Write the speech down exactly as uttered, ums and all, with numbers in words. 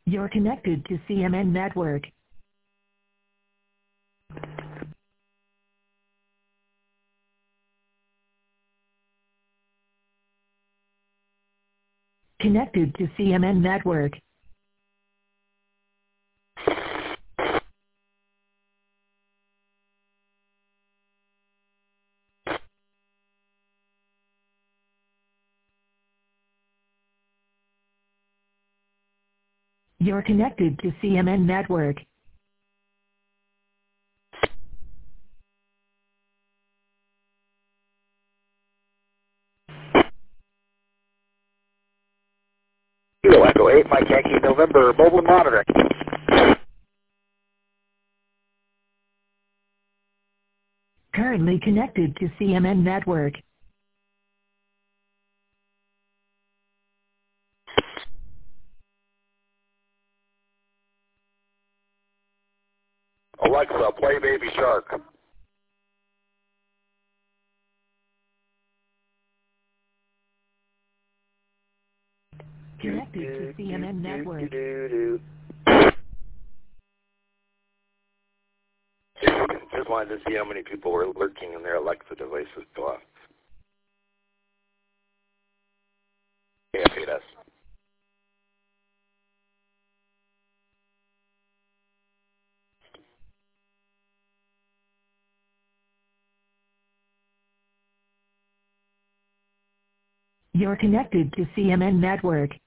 You're connected to C M N Network. Connected to C M N Network. You're connected to C M N Network. Kilo Echo eight, Mike Yankee, November, mobile monitoring. Currently connected to C M N Network. Alexa, play Baby Shark. Connected to C M N Network. Just wanted to see how many people were lurking in their Alexa devices go off. A F eight S. You're connected to C M N Network.